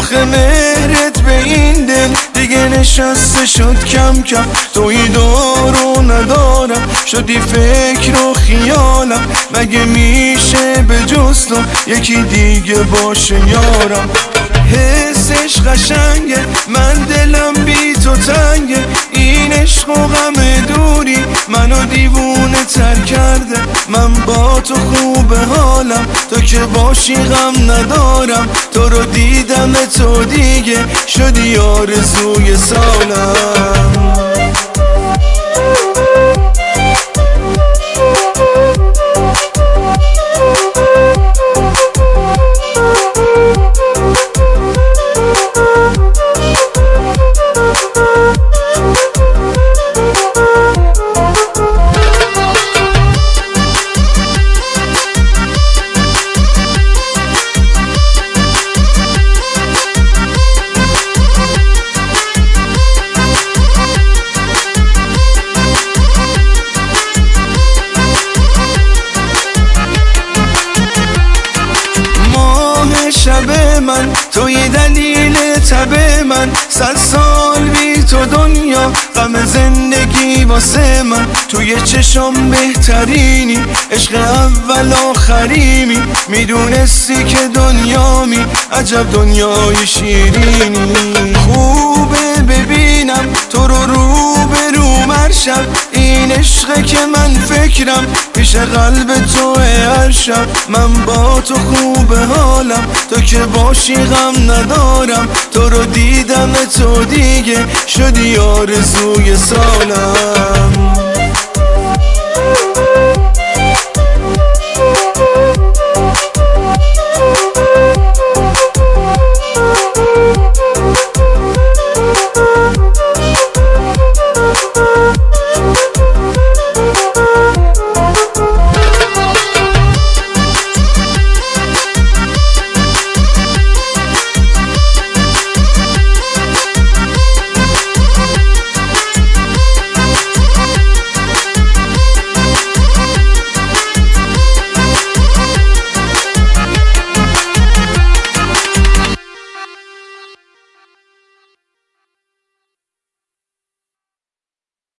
آخه مهرت به این دل دیگه نشسته شد کم کم. توی دارو ندارم شدی فکر و خیالم، مگه میشه به جز تو یکی دیگه باشه یارم؟ حسش قشنگه من دلم بی تو تنگه، این عشق و غم دوری منو دیوونه تر کرده. من با تو خوب حالم، تو که باشی غم ندارم. تو رو دیدم تو دیگه شدی آرزوی سالم. شب من توی دلیل تب من، 100 سال بی تو دنیا غم زندگی واسه من. توی چشم بهترینی، عشق اول آخریمی، میدونستی که دنیامی، عجب دنیای شیرینی. خوبه ببینم تو رو به رو مرشب، این عشقه که من فکرم پیش قلب تو هر شب. من با تو خوب حالم، تو که باشی غم ندارم. تو رو دیدم تو دیگه شدی آرزوی سالم.